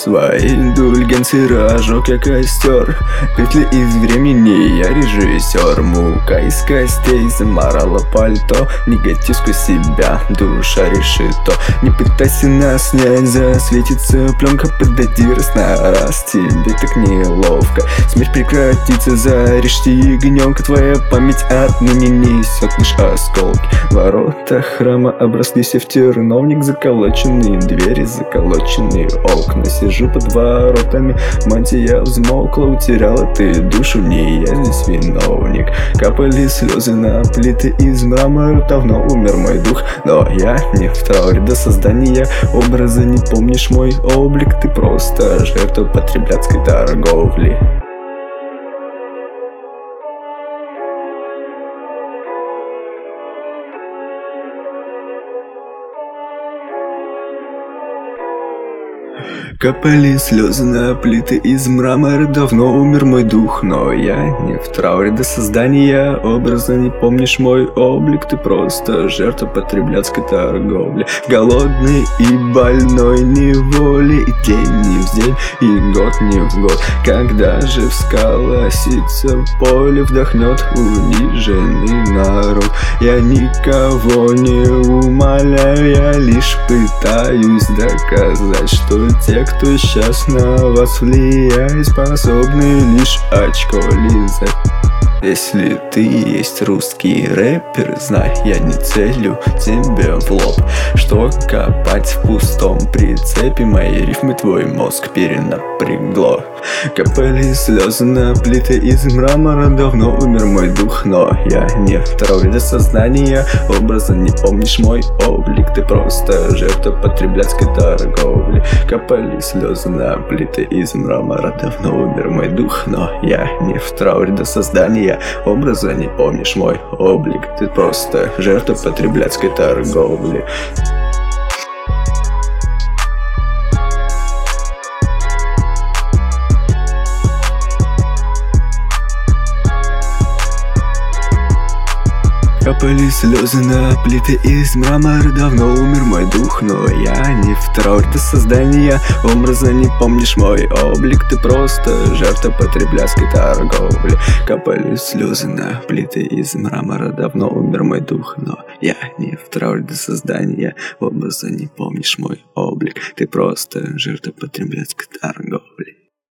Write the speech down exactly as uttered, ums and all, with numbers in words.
свои индульгенции разжег я костер. Петли из времени, я режиссер. Мука из костей замарала пальто. Негатив сквозь себя, душа решит то. Не пытайся нас снять, засветится пленка. Подойди раз на раз, тебе так неловко. Смерть прекратится, зарежьте ягненка. Твоя память отныне несет лишь осколки. Ворота храма оброслись в терновник. Заколоченные двери, заколоченные окна. Сижу под воротами, мантия взмокла. Утеряла ты душу, не я здесь виновник. Капали слезы на плиты из мрамора. Давно умер мой дух, но я не в трауре до создания образа. Не помнишь мой облик, ты просто жертва потребляцкой торговли. Капали слезы на плиты из мрамора. Давно умер мой дух, но я не в трауре до создания образа. Не помнишь мой облик, ты просто жертва потребляцкой торговли. Голодный и больной неволи, и день не в день, и год не в год. Когда же всколосится поле, вдохнет униженный народ. Я никого не умоляю, я лишь пытаюсь доказать, что те, кто сейчас на вас влияет, способны лишь очко лизать. Если ты есть русский рэпер, знай, я не целю тебе в лоб. Что копать в пустом прицепе, мои рифмы твой мозг перенапрягло. Капали слезы на плиты из мрамора. Давно умер мой дух, но я не в трауре до сознания образа. Не помнишь мой облик, ты просто жертва потребляцкой торговли. Капали слезы на плиты из мрамора. Давно умер мой дух, но я не в трауре до создания образа. Не помнишь мой облик, ты просто жертва потребляцкой торговли. Капали слезы на плиты из мрамора. Давно умер мой дух, но я не в трауре до создания образа. Не помнишь мой облик, ты просто жертва потребляцкой торговли. Капали слезы на плиты из мрамора. Давно умер мой дух, но я не в трауре до создания образа. Не помнишь мой облик, ты просто жертва потребляцкой торговли.